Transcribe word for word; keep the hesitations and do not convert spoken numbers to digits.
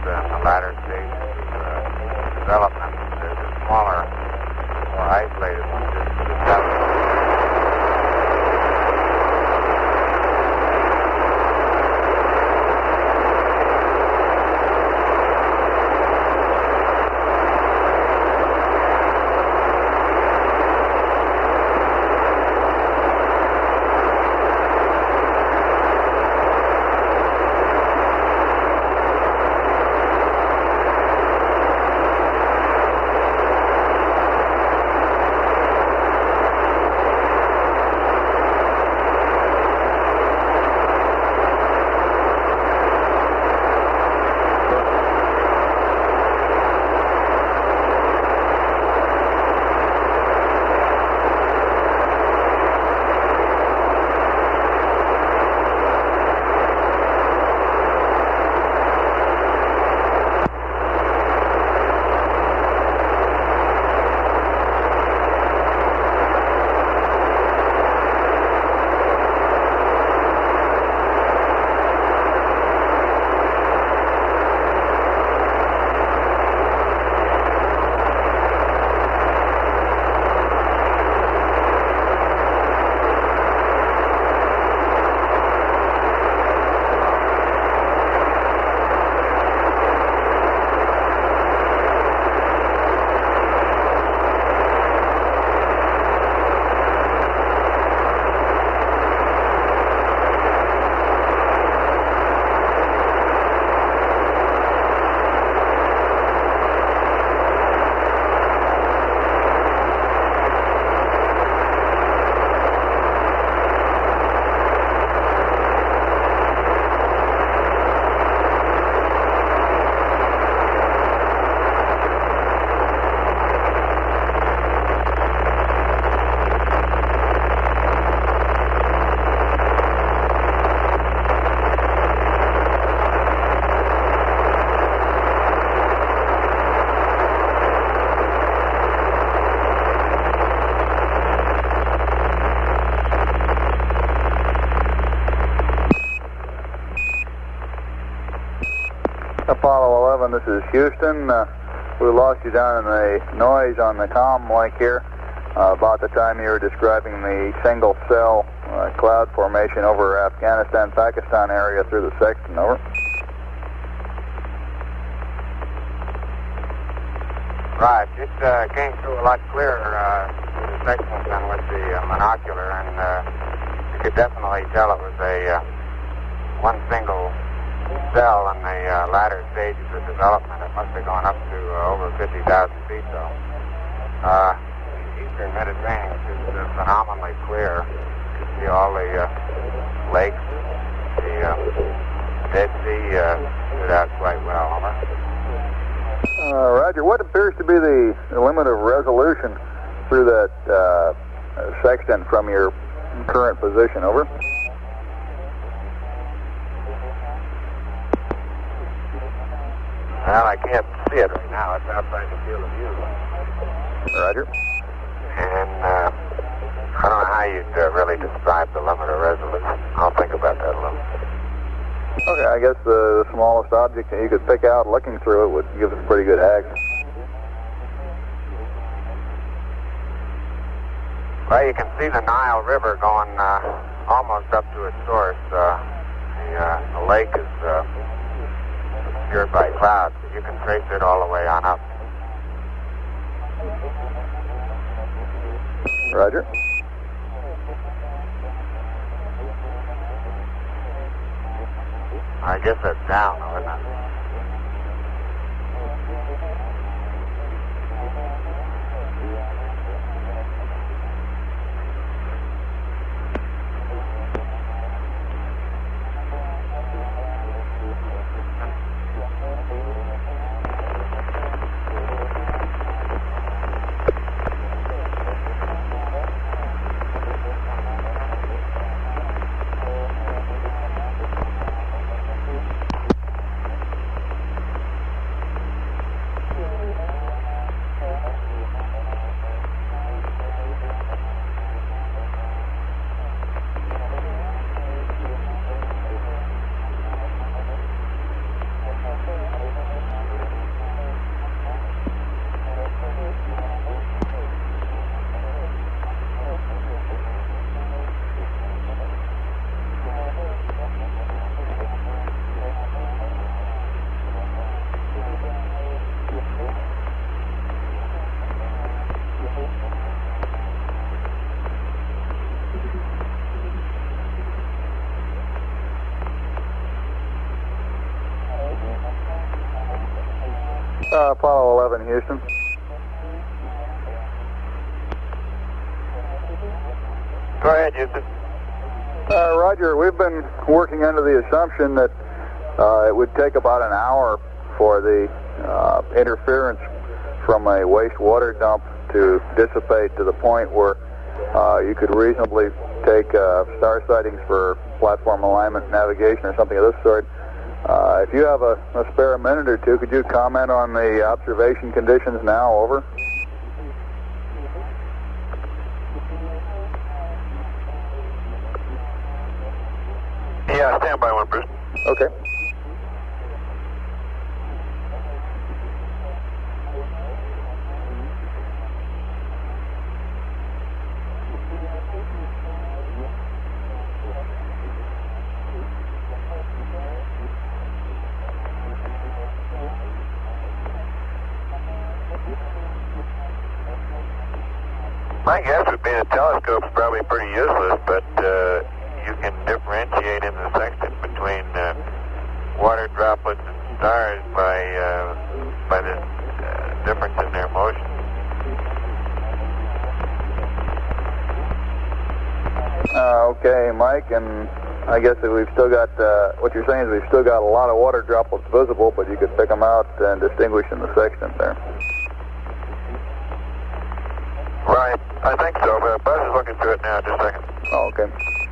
uh, in the latter stages of uh, development. There's a smaller, more isolated one just to the south. Apollo eleven, this is Houston. Uh, we lost you down in the noise on the comm link here uh, about the time you were describing the single cell uh, cloud formation over Afghanistan, Pakistan area through the Sexton. Over. Right, it uh, came through a lot clearer uh, through the Sexton than with the uh, monocular, and uh, you could definitely tell it was a uh, one single cell in the uh, latter stages of development. It must have gone up to uh, over fifty thousand feet, though. Uh, eastern Mediterranean is uh, phenomenally clear. You can see all the uh, lakes, the uh, Dead Sea uh, stood out quite well. Over. Uh, Roger, what appears to be the, the limit of resolution through that uh, sextant from your current position? Over. Well, I can't see it right now. It's outside the field of view. Roger. And uh, I don't know how you'd uh, really describe the limit of resolution. I'll think about that a little. Okay, I guess the, the smallest object that you could pick out looking through it would give us a pretty good hag. Well, you can see the Nile River going uh, almost up to its source. Uh, the, uh, the lake is uh, obscured by clouds, but you can trace it all the way on up. Roger. I guess that's down, though, isn't it? Uh, Apollo eleven, Houston. Go ahead, Houston. Uh, Roger, we've been working under the assumption that uh, it would take about an hour for the uh, interference from a wastewater dump to dissipate to the point where uh, you could reasonably take uh, star sightings for platform alignment, navigation, or something of this sort. Uh, if you have a, a spare minute or two, could you comment on the observation conditions now? Over. Yeah, stand by one, Bruce. Okay. My guess would be the telescope's probably pretty useless, but uh, you can differentiate in the sextant between uh, water droplets and stars by uh, by the uh, difference in their motion. Uh, okay, Mike, and I guess that we've still got, uh, what you're saying is we've still got a lot of water droplets visible, but you could pick them out and distinguish in the sextant there. Right, I think so, but Buzz is looking through it now, just a second. Oh, okay.